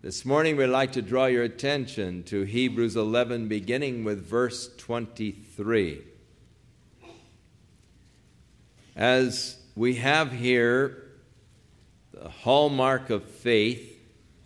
This morning we'd like to draw your attention to Hebrews 11, beginning with verse 23. As we have here the hallmark of faith,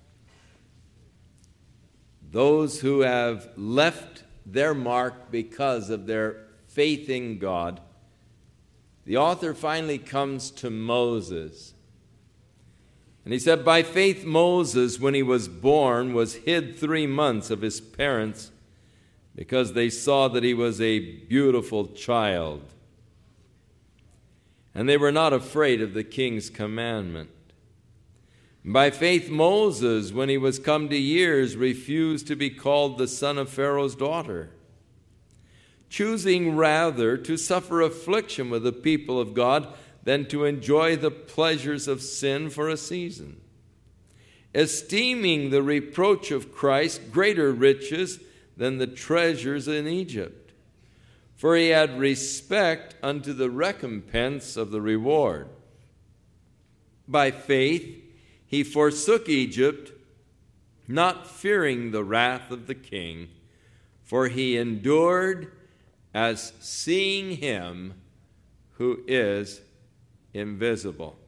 those who have left their mark because of their faith in God, the author finally comes to Moses. And he said, by faith Moses, when he was born, was hid 3 months of his parents because they saw that he was a beautiful child. And they were not afraid of the king's commandment. By faith Moses, when he was come to years, refused to be called the son of Pharaoh's daughter, choosing rather to suffer affliction with the people of God than to enjoy the pleasures of sin for a season, esteeming the reproach of Christ greater riches than the treasures in Egypt, for he had respect unto the recompense of the reward. By faith he forsook Egypt, not fearing the wrath of the king, for he endured as seeing him who is invisible.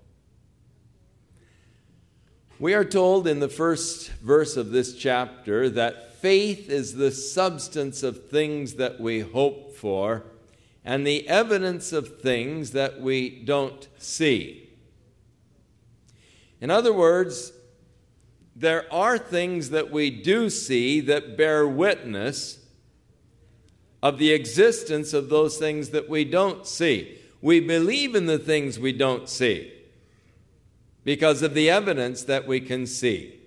We are told in the first verse of this chapter that faith is the substance of things that we hope for and the evidence of things that we don't see. In other words, there are things that we do see that bear witness of the existence of those things that we don't see. We believe in the things we don't see because of the evidence that we can see.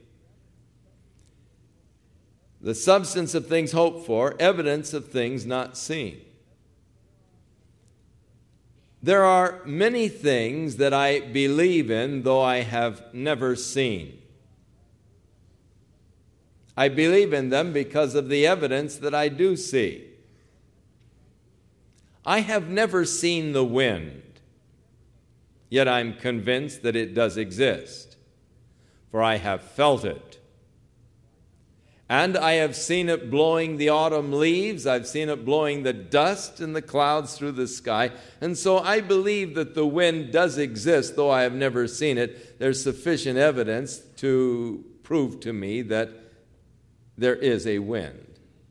The substance of things hoped for, evidence of things not seen. There are many things that I believe in, though I have never seen. I believe in them because of the evidence that I do see. I have never seen the wind, yet I'm convinced that it does exist, for I have felt it. And I have seen it blowing the autumn leaves. I've seen it blowing the dust and the clouds through the sky. And so I believe that the wind does exist, though I have never seen it. There's sufficient evidence to prove to me that there is a wind.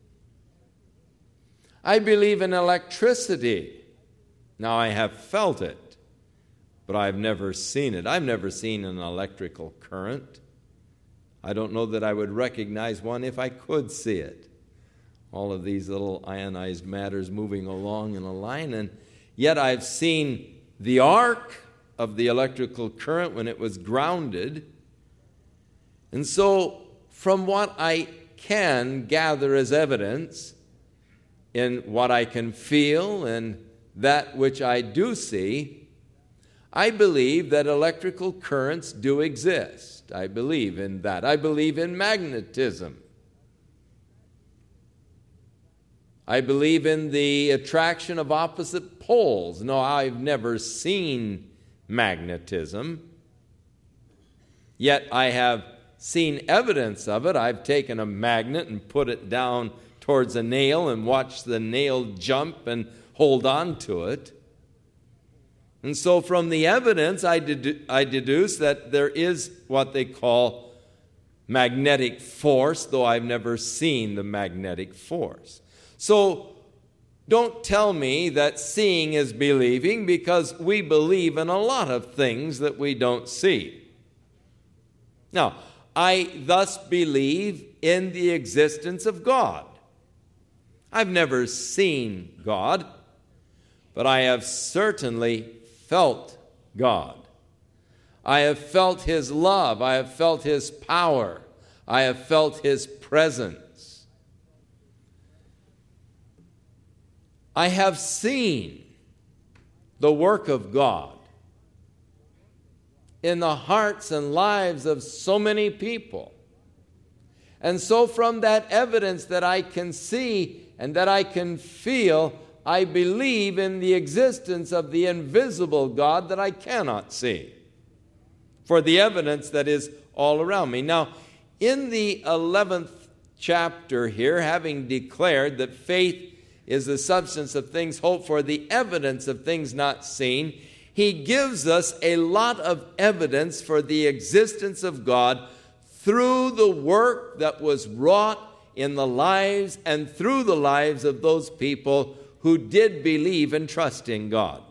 I believe in electricity. Now, I have felt it, but I've never seen it. I've never seen an electrical current. I don't know that I would recognize one if I could see it. All of these little ionized matters moving along in a line, and yet I've seen the arc of the electrical current when it was grounded. And so, from what I can gather as evidence, in what I can feel and that which I do see, I believe that electrical currents do exist. I believe in that. I believe in magnetism. I believe in the attraction of opposite poles. No, I've never seen magnetism, yet I have seen evidence of it. I've taken a magnet and put it down towards a nail and watch the nail jump and hold on to it. And so from the evidence, I deduce that there is what they call magnetic force, though I've never seen the magnetic force. So don't tell me that seeing is believing, because we believe in a lot of things that we don't see. Now, I thus believe in the existence of God. I've never seen God, but I have certainly felt God. I have felt His love. I have felt His power. I have felt His presence. I have seen the work of God in the hearts and lives of so many people. And so from that evidence that I can see and that I can feel, I believe in the existence of the invisible God that I cannot see, for the evidence that is all around me. Now, in the 11th chapter here, having declared that faith is the substance of things hoped for, the evidence of things not seen, he gives us a lot of evidence for the existence of God through the work that was wrought in the lives and through the lives of those people who did believe and trust in God.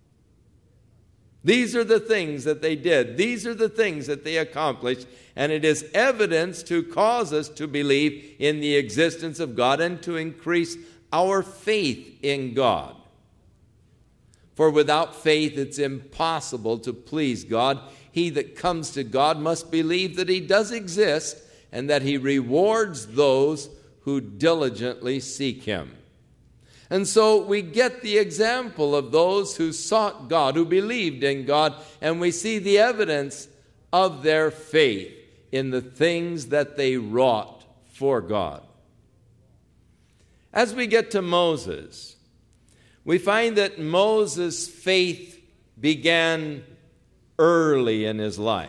These are the things that they did. These are the things that they accomplished. And it is evidence to cause us to believe in the existence of God and to increase our faith in God. For without faith, it's impossible to please God. He that comes to God must believe that he does exist and that he rewards those who diligently seek him. And so we get the example of those who sought God, who believed in God, and we see the evidence of their faith in the things that they wrought for God. As we get to Moses, we find that Moses' faith began early in his life.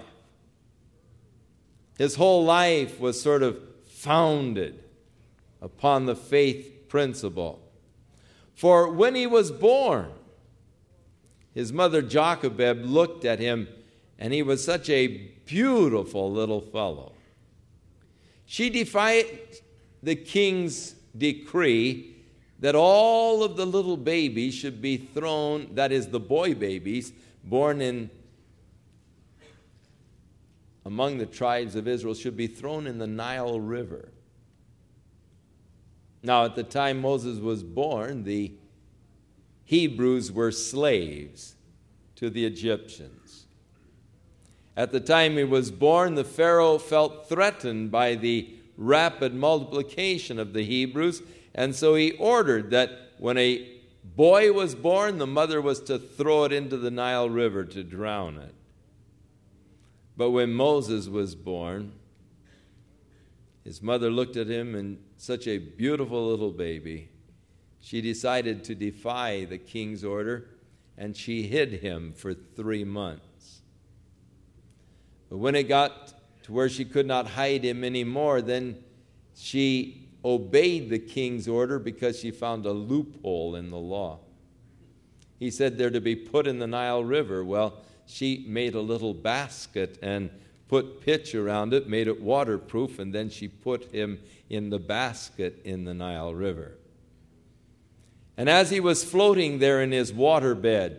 His whole life was sort of founded upon the faith principle. For when he was born, his mother Jochebed looked at him, and he was such a beautiful little fellow. She defied the king's decree that all of the little babies should be thrown, that is, the boy babies, born among the tribes of Israel, should be thrown in the Nile River. Now, at the time Moses was born, the Hebrews were slaves to the Egyptians. At the time he was born, the Pharaoh felt threatened by the rapid multiplication of the Hebrews, and so he ordered that when a boy was born, the mother was to throw it into the Nile River to drown it. But when Moses was born, his mother looked at him, and such a beautiful little baby, she decided to defy the king's order, and she hid him for 3 months. But when it got to where she could not hide him anymore, then she obeyed the king's order because she found a loophole in the law. He said they're to be put in the Nile River. Well, she made a little basket and put pitch around it, made it waterproof, and then she put him in the basket in the Nile River. And as he was floating there in his waterbed,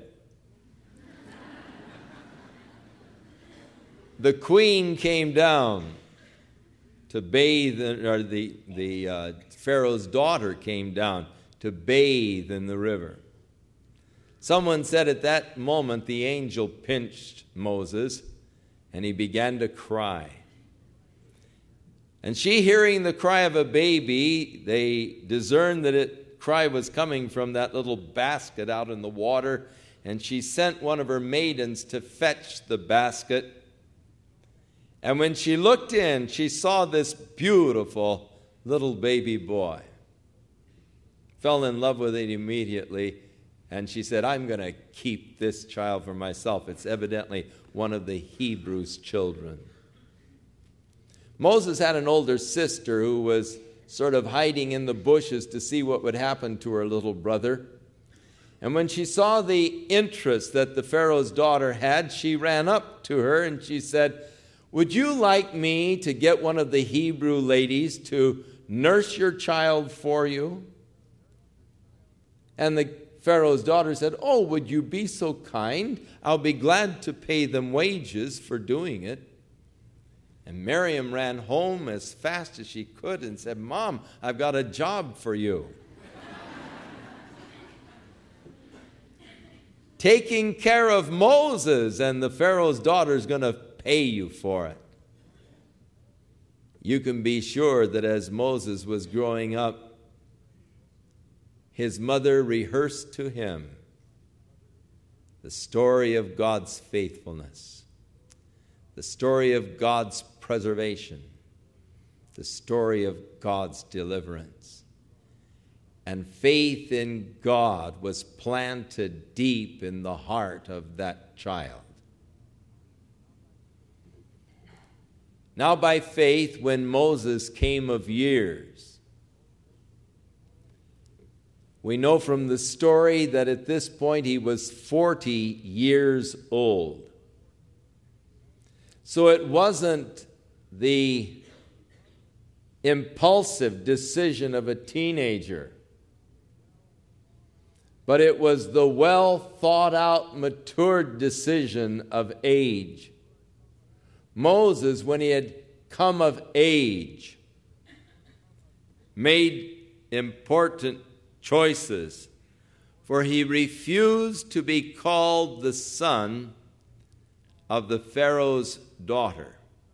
the queen came down to bathe, or the Pharaoh's daughter came down to bathe in the river. Someone said at that moment the angel pinched Moses, and he began to cry. And she, hearing the cry of a baby, they discerned that cry was coming from that little basket out in the water, and she sent one of her maidens to fetch the basket. And when she looked in, she saw this beautiful little baby boy. Fell in love with it immediately, and she said, I'm going to keep this child for myself. It's evidently one of the Hebrews' children. Moses had an older sister who was sort of hiding in the bushes to see what would happen to her little brother. And when she saw the interest that the Pharaoh's daughter had, she ran up to her and she said, would you like me to get one of the Hebrew ladies to nurse your child for you? And the Pharaoh's daughter said, oh, would you be so kind? I'll be glad to pay them wages for doing it. And Miriam ran home as fast as she could and said, Mom, I've got a job for you. Taking care of Moses, and the Pharaoh's daughter is going to pay you for it. You can be sure that as Moses was growing up, his mother rehearsed to him the story of God's faithfulness, the story of God's preservation, the story of God's deliverance. And faith in God was planted deep in the heart of that child. Now by faith, when Moses came of years, we know from the story that at this point he was 40 years old. So it wasn't the impulsive decision of a teenager, but it was the well thought out, matured decision of age. Moses, when he had come of age, made important choices, for he refused to be called the son of the Pharaoh's daughter.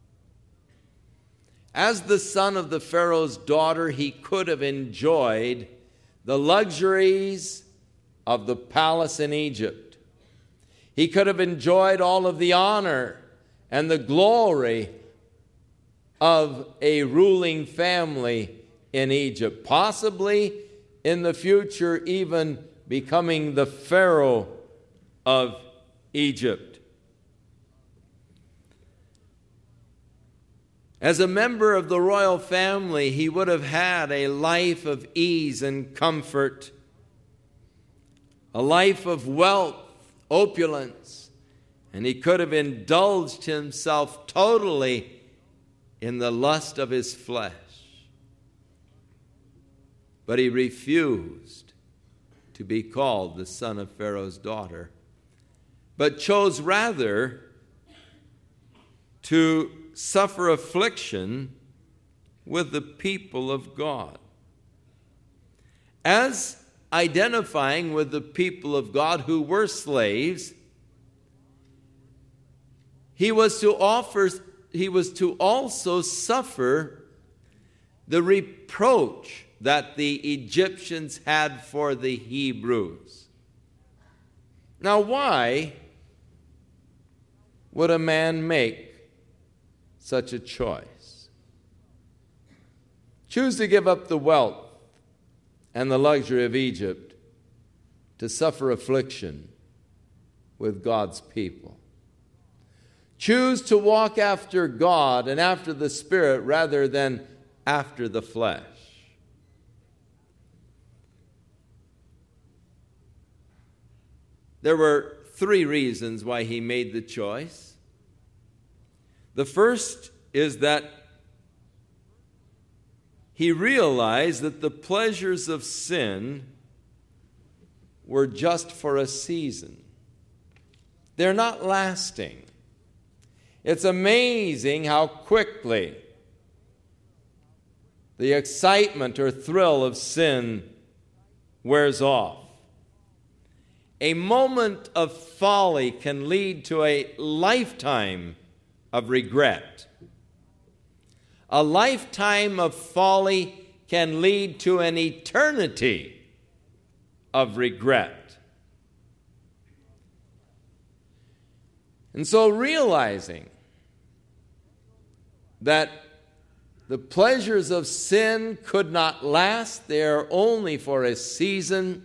As the son of the Pharaoh's daughter, he could have enjoyed the luxuries of the palace in Egypt. He could have enjoyed all of the honor and the glory of a ruling family in Egypt, possibly in the future even becoming the Pharaoh of Egypt. As a member of the royal family, he would have had a life of ease and comfort, a life of wealth, opulence, and he could have indulged himself totally in the lust of his flesh. But he refused to be called the son of Pharaoh's daughter, but chose rather to suffer affliction with the people of God. As identifying with the people of God who were slaves, he was to also suffer the reproach that the Egyptians had for the Hebrews. Now, why would a man make such a choice? Choose to give up the wealth and the luxury of Egypt to suffer affliction with God's people. Choose to walk after God and after the Spirit rather than after the flesh. There were 3 reasons why he made the choice. The first is that he realized that the pleasures of sin were just for a season. They're not lasting. It's amazing how quickly the excitement or thrill of sin wears off. A moment of folly can lead to a lifetime of regret. A lifetime of folly can lead to an eternity of regret. And so realizing that the pleasures of sin could not last, they are only for a season,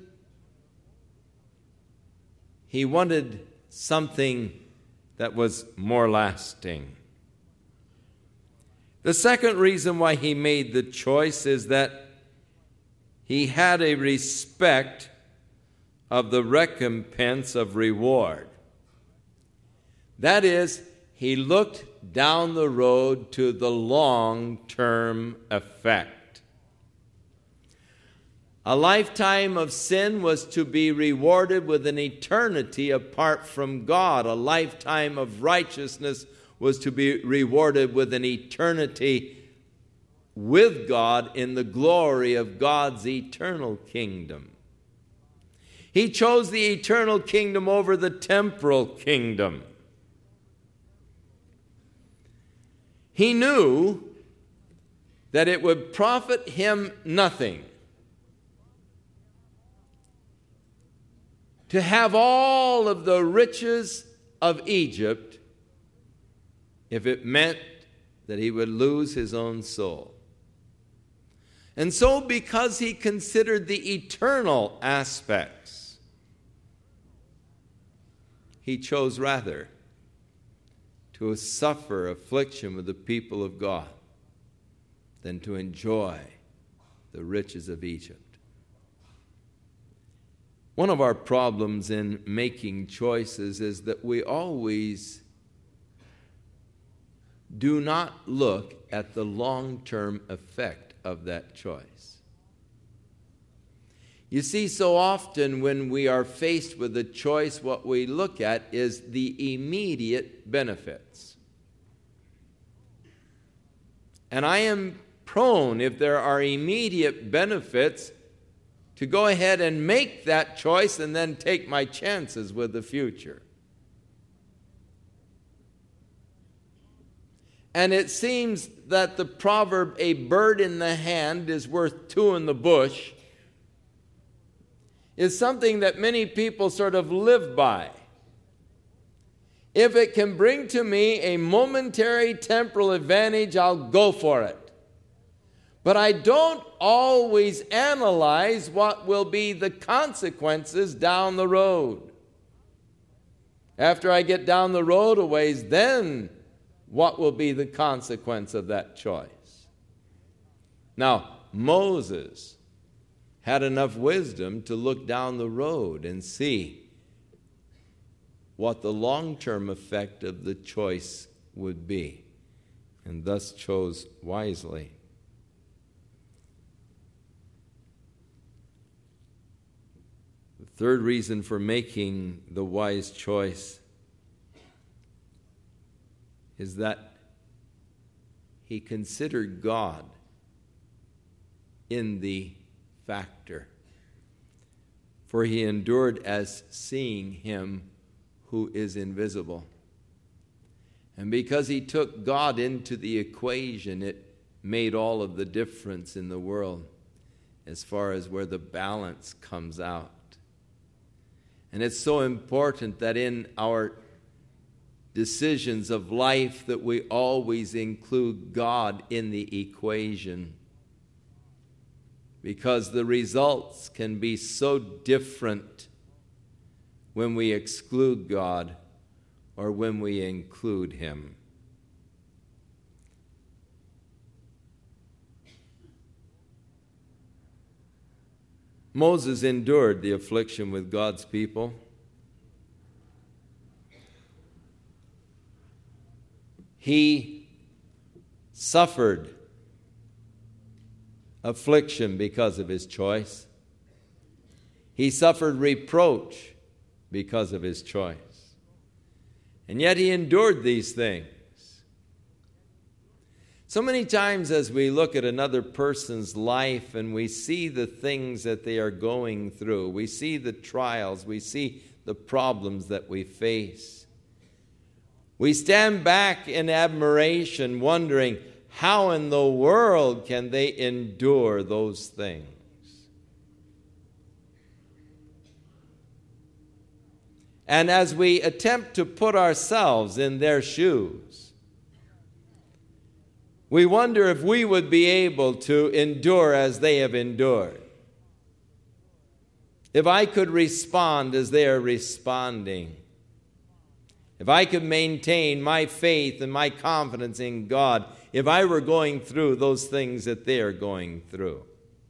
he wanted something that was more lasting. The second reason why he made the choice is that he had a respect of the recompense of reward. That is, he looked down the road to the long-term effect. A lifetime of sin was to be rewarded with an eternity apart from God. A lifetime of righteousness was to be rewarded with an eternity with God in the glory of God's eternal kingdom. He chose the eternal kingdom over the temporal kingdom. He knew that it would profit him nothing to have all of the riches of Egypt if it meant that he would lose his own soul. And so, because he considered the eternal aspects, he chose rather to suffer affliction with the people of God than to enjoy the riches of Egypt. One of our problems in making choices is that we always do not look at the long-term effect of that choice. You see, so often when we are faced with a choice, what we look at is the immediate benefits. And I am prone, if there are immediate benefits, to go ahead and make that choice and then take my chances with the future. And it seems that the proverb, "a bird in the hand is worth two in the bush," is something that many people sort of live by. If it can bring to me a momentary temporal advantage, I'll go for it. But I don't always analyze what will be the consequences down the road. After I get down the road a ways, then what will be the consequence of that choice? Now, Moses had enough wisdom to look down the road and see what the long-term effect of the choice would be, and thus chose wisely. The third reason for making the wise choice is that he considered God in the factor, for he endured as seeing him who is invisible. And because he took God into the equation, it made all of the difference in the world as far as where the balance comes out. And it's so important that in our decisions of life that we always include God in the equation, because the results can be so different when we exclude God or when we include him. Moses endured the affliction with God's people. He suffered affliction because of his choice. He suffered reproach because of his choice. And yet he endured these things. So many times as we look at another person's life and we see the things that they are going through, we see the trials, we see the problems that we face, we stand back in admiration wondering, how in the world can they endure those things? And as we attempt to put ourselves in their shoes, we wonder if we would be able to endure as they have endured. If I could respond as they are responding. If I could maintain my faith and my confidence in God, if I were going through those things that they are going through.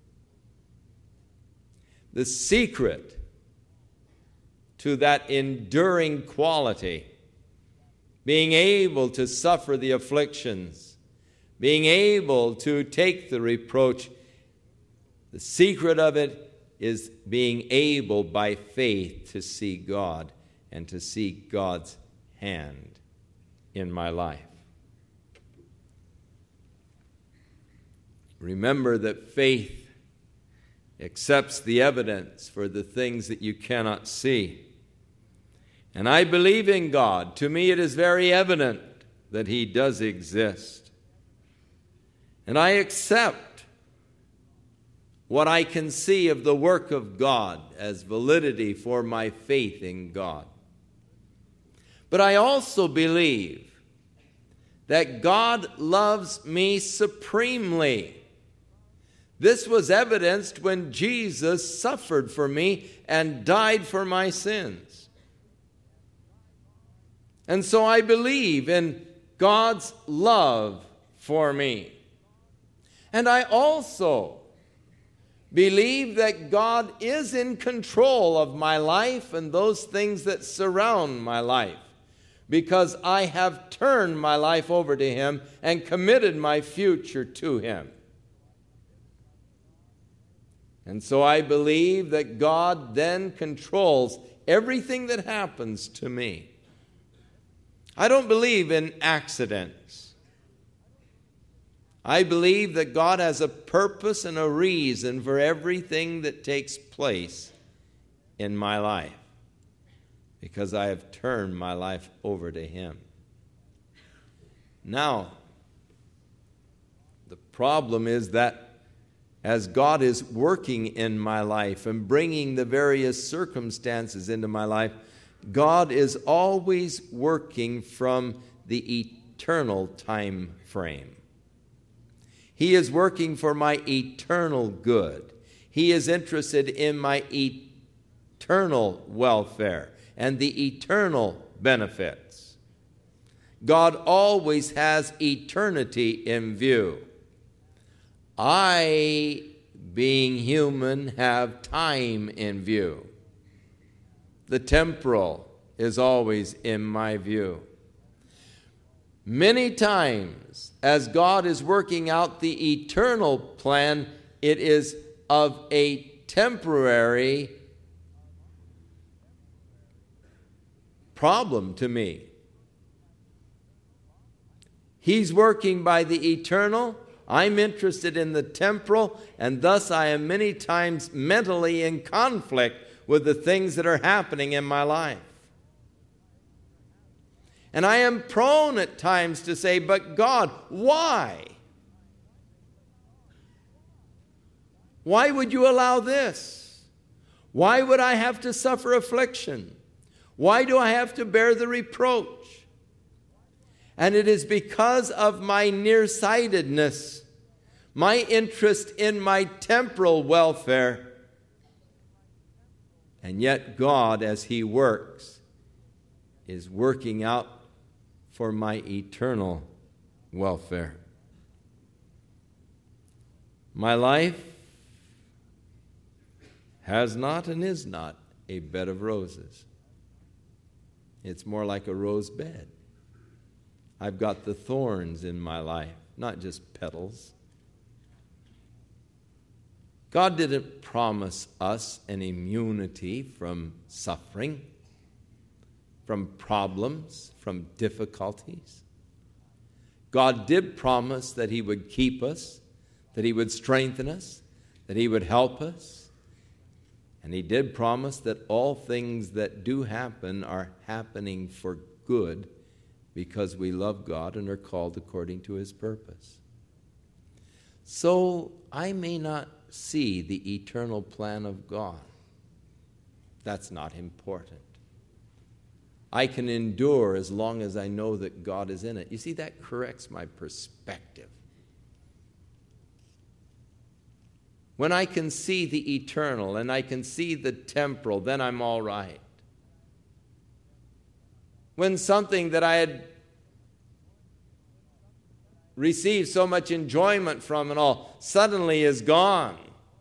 The secret to that enduring quality, being able to suffer the afflictions, being able to take the reproach, the secret of it is being able by faith to see God and to see God's hand in my life. Remember that faith accepts the evidence for the things that you cannot see. And I believe in God. To me, it is very evident that he does exist. And I accept what I can see of the work of God as validity for my faith in God. But I also believe that God loves me supremely. This was evidenced when Jesus suffered for me and died for my sins. And so I believe in God's love for me. And I also believe that God is in control of my life and those things that surround my life, because I have turned my life over to Him and committed my future to Him. And so I believe that God then controls everything that happens to me. I don't believe in accidents. I believe that God has a purpose and a reason for everything that takes place in my life, because I have turned my life over to Him. Now, the problem is that as God is working in my life and bringing the various circumstances into my life, God is always working from the eternal time frame. He is working for my eternal good. He is interested in my eternal welfare and the eternal benefits. God always has eternity in view. I, being human, have time in view. The temporal is always in my view. Many times, as God is working out the eternal plan, it is of a temporary problem to me. He's working by the eternal. I'm interested in the temporal, and thus I am many times mentally in conflict with the things that are happening in my life. And I am prone at times to say, but God, why? Why would you allow this? Why would I have to suffer affliction? Why do I have to bear the reproach? And it is because of my nearsightedness, my interest in my temporal welfare. And yet God, as He works, is working out for my eternal welfare. My life has not and is not a bed of roses. It's more like a rose bed. I've got the thorns in my life, not just petals. God didn't promise us an immunity from suffering, from problems, from difficulties. God did promise that He would keep us, that He would strengthen us, that He would help us. And He did promise that all things that do happen are happening for good, because we love God and are called according to His purpose. So I may not see the eternal plan of God. That's not important. I can endure as long as I know that God is in it. You see, that corrects my perspective. When I can see the eternal and I can see the temporal, then I'm all right. When something that I had received so much enjoyment from and all suddenly is gone,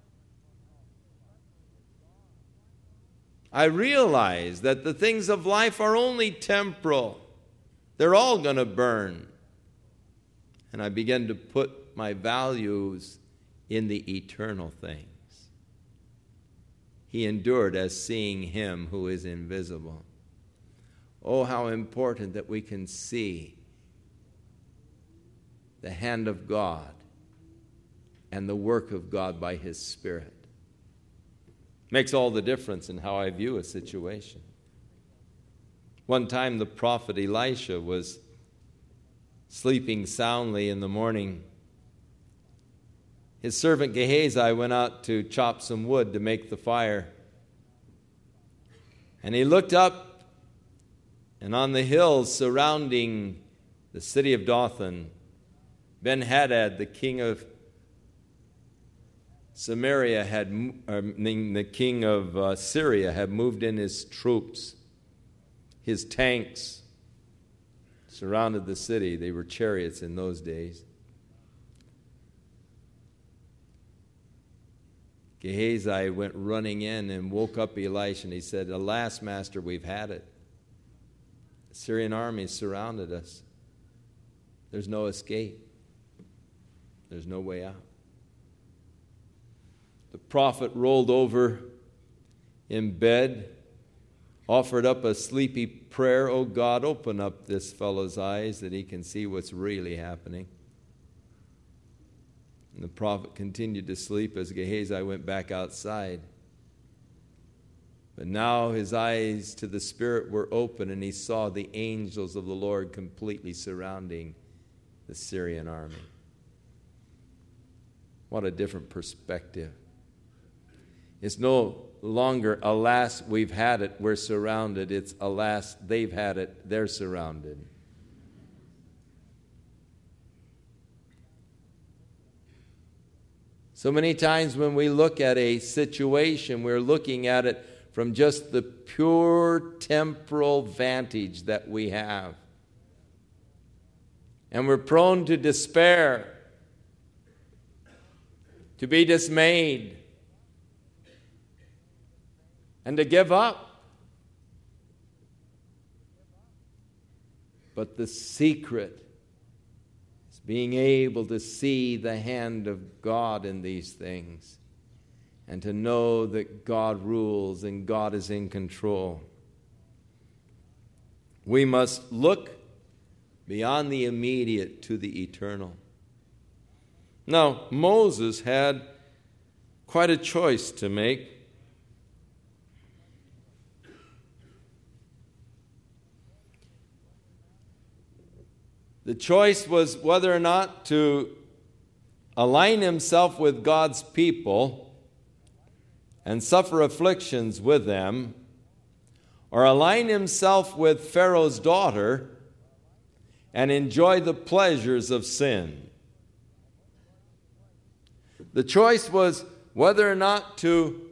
I realize that the things of life are only temporal. They're all going to burn. And I begin to put my values in the eternal things. He endured as seeing Him who is invisible. Oh, how important that we can see the hand of God and the work of God by His Spirit. Makes all the difference in how I view a situation. One time the prophet Elisha was sleeping soundly in the morning. His servant Gehazi went out to chop some wood to make the fire. And he looked up, and on the hills surrounding the city of Dothan, Ben-Hadad, the king of Syria, had moved in his troops, his tanks, surrounded the city. They were chariots in those days. Gehazi went running in and woke up Elisha, and he said, "Alas, master, we've had it. The Syrian army surrounded us. There's no escape. There's no way out." The prophet rolled over in bed, offered up a sleepy prayer. "Oh God, open up this fellow's eyes that he can see what's really happening." And the prophet continued to sleep as Gehazi went back outside. But now his eyes to the Spirit were open, and he saw the angels of the Lord completely surrounding the Syrian army. What a different perspective. It's no longer, "Alas, we've had it, we're surrounded." It's, "Alas, they've had it, they're surrounded." So many times when we look at a situation, we're looking at it from just the pure temporal vantage that we have. And we're prone to despair, to be dismayed, and to give up. But the secret is being able to see the hand of God in these things and to know that God rules and God is in control. We must look beyond the immediate to the eternal. Now, Moses had quite a choice to make. The choice was whether or not to align himself with God's people and suffer afflictions with them, or align himself with Pharaoh's daughter and enjoy the pleasures of sin. The choice was whether or not to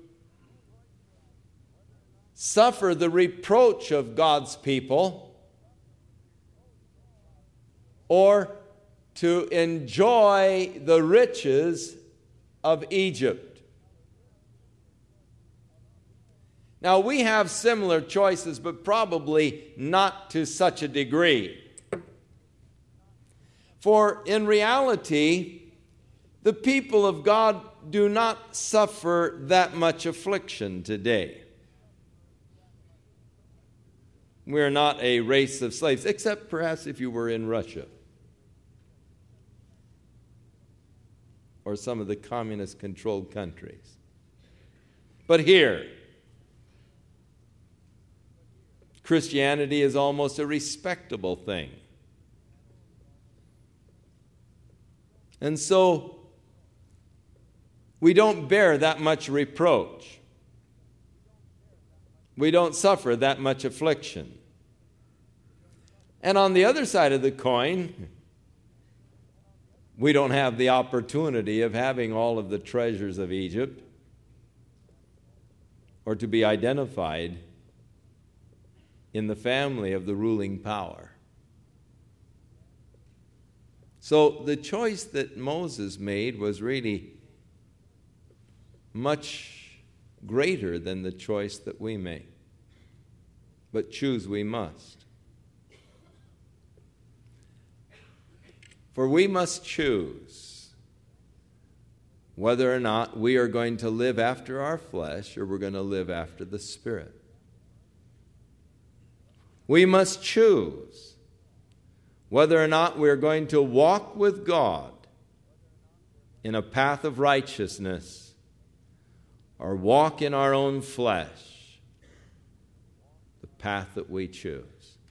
suffer the reproach of God's people or to enjoy the riches of Egypt. Now, we have similar choices, but probably not to such a degree. For in reality, the people of God do not suffer that much affliction today. We're not a race of slaves, except perhaps if you were in Russia or some of the communist-controlled countries. But here, Christianity is almost a respectable thing. And so, we don't bear that much reproach. We don't suffer that much affliction. And on the other side of the coin, we don't have the opportunity of having all of the treasures of Egypt or to be identified in the family of the ruling power. So the choice that Moses made was really much greater than the choice that we make. But choose we must. For we must choose whether or not we are going to live after our flesh or we're going to live after the Spirit. We must choose whether or not we're going to walk with God in a path of righteousness or walk in our own flesh, the path that we choose.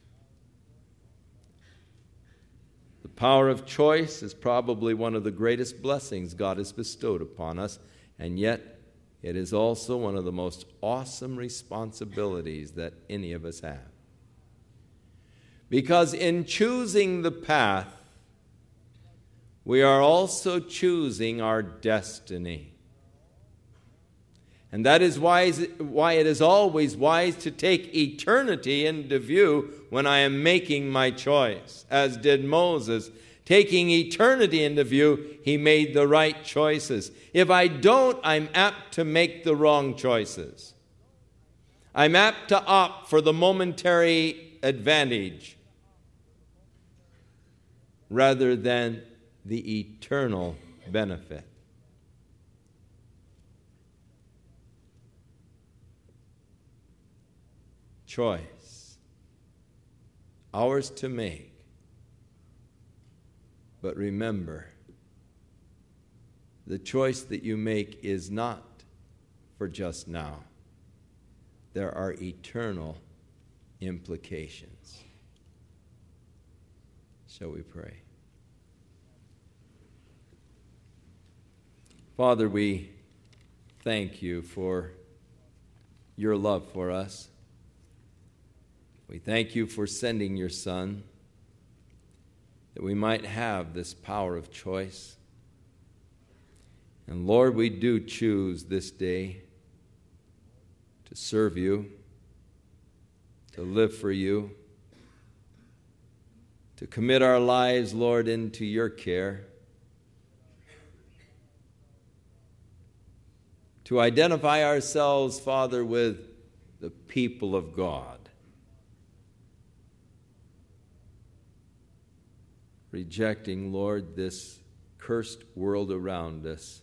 The power of choice is probably one of the greatest blessings God has bestowed upon us, and yet it is also one of the most awesome responsibilities that any of us have. Because in choosing the path, we are also choosing our destiny. And that is why it is always wise to take eternity into view when I am making my choice, as did Moses. Taking eternity into view, he made the right choices. If I don't, I'm apt to make the wrong choices. I'm apt to opt for the momentary advantage rather than the eternal benefit. Choice, ours to make. But remember, the choice that you make is not for just now. There are eternal implications. Shall we pray? Father, we thank you for your love for us. We thank you for sending your Son, that we might have this power of choice. And Lord, we do choose this day to serve you, to live for you, to commit our lives, Lord, into your care, to identify ourselves, Father, with the people of God, rejecting, Lord, this cursed world around us.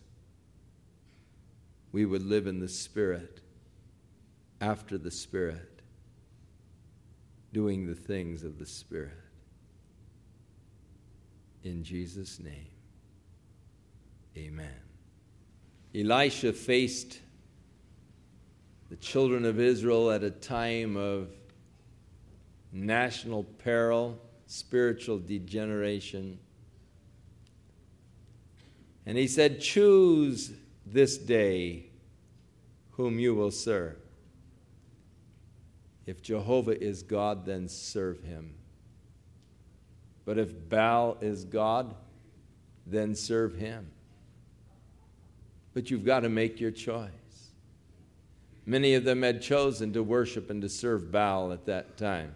We would live in the Spirit, after the Spirit, doing the things of the Spirit. In Jesus' name, amen. Elisha faced the children of Israel at a time of national peril, spiritual degeneration. And he said, choose this day whom you will serve. If Jehovah is God, then serve him. But if Baal is God, then serve him. But you've got to make your choice. Many of them had chosen to worship and to serve Baal at that time.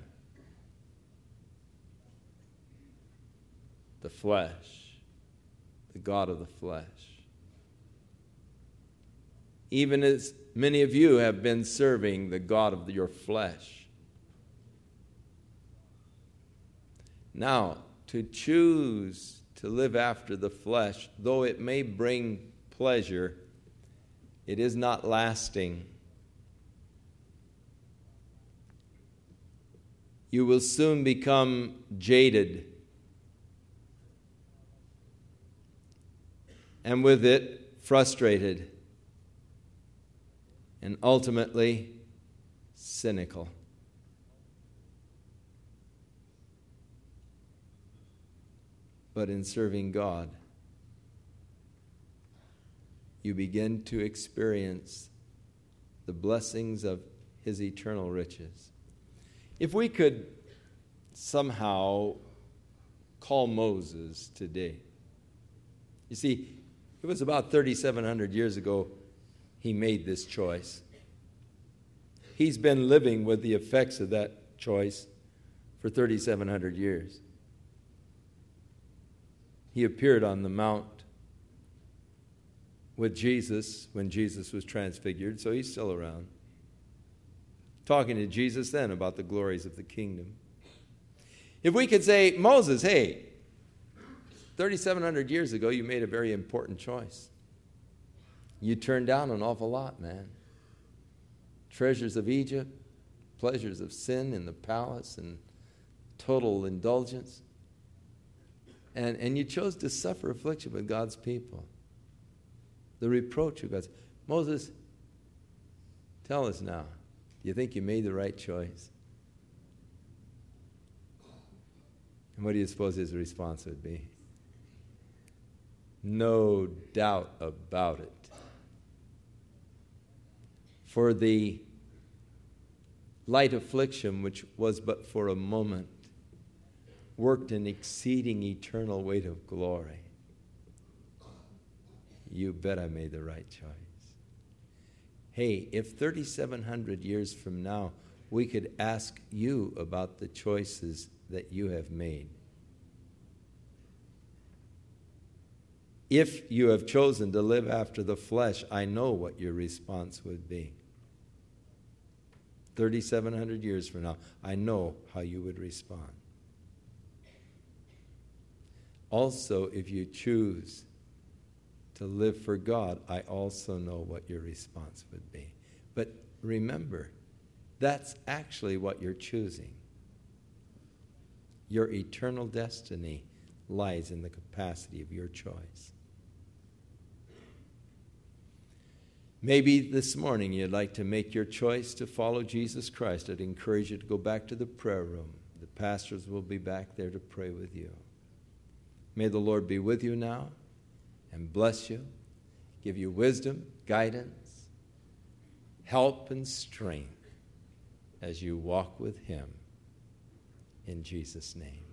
The flesh, the god of the flesh. Even as many of you have been serving the god of your flesh. Now, to choose to live after the flesh, though it may bring pleasure, it is not lasting. You will soon become jaded, and with it, frustrated, and ultimately cynical. But in serving God, you begin to experience the blessings of his eternal riches. If we could somehow call Moses today. You see, it was about 3,700 years ago he made this choice. He's been living with the effects of that choice for 3,700 years. He appeared on the mount with Jesus when Jesus was transfigured, so he's still around. Talking to Jesus then about the glories of the kingdom. If we could say, Moses, hey, 3,700 years ago you made a very important choice. You turned down an awful lot, man. Treasures of Egypt, pleasures of sin in the palace, and total indulgence. And you chose to suffer affliction with God's people. The reproach of God's. Moses, tell us now, do you think you made the right choice? And what do you suppose his response would be? No doubt about it. For the light affliction, which was but for a moment, worked an exceeding eternal weight of glory. You bet I made the right choice. Hey, if 3,700 years from now we could ask you about the choices that you have made, if you have chosen to live after the flesh, I know what your response would be. 3,700 years from now, I know how you would respond. Also, if you choose to live for God, I also know what your response would be. But remember, that's actually what you're choosing. Your eternal destiny lies in the capacity of your choice. Maybe this morning you'd like to make your choice to follow Jesus Christ. I'd encourage you to go back to the prayer room. The pastors will be back there to pray with you. May the Lord be with you now and bless you, give you wisdom, guidance, help, and strength as you walk with Him. In Jesus' name.